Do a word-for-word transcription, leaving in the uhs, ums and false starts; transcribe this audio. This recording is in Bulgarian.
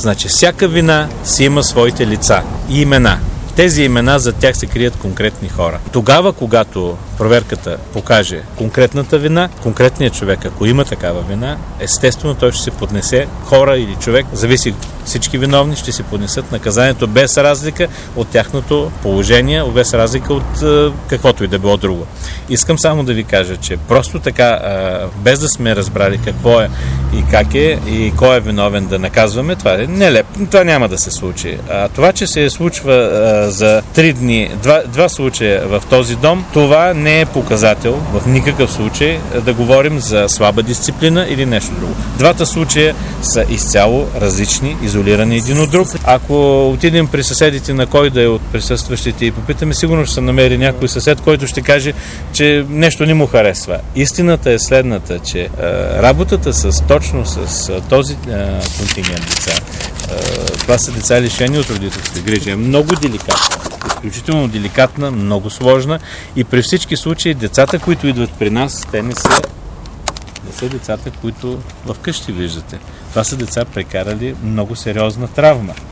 Значи всяка вина си има своите лица и имена. Тези имена за тях се крият конкретни хора. Тогава, когато проверката покаже конкретната вина, конкретният човек, ако има такава вина, естествено той ще се поднесе, хора или човек, зависи, всички виновни ще се поднесат наказанието без разлика от тяхното положение, без разлика от е, каквото и да било друго. Искам само да ви кажа, че просто така, е, без да сме разбрали какво е и как е и кой е виновен да наказваме, това е нелепо. Това няма да се случи. А това, че се случва е, за три дни, два, два случая в този дом, това не е показател в никакъв случай да говорим за слаба дисциплина или нещо друго. Двата случая са изцяло различни, изолирани един от друг. Ако отидем при съседите на кой да е от присъстващите и попитаме, сигурно ще се намери някой съсед, който ще каже, че нещо не му харесва. Истината е следната, че е, работата с точно с е, този е, контингент деца, е, това са деца лишени от родителска грижа, е много деликатна. Изключително деликатна, много сложна и при всички случаи децата, които идват при нас, те не са, не са децата, които в къщи виждате. Това са деца прекарали много сериозна травма.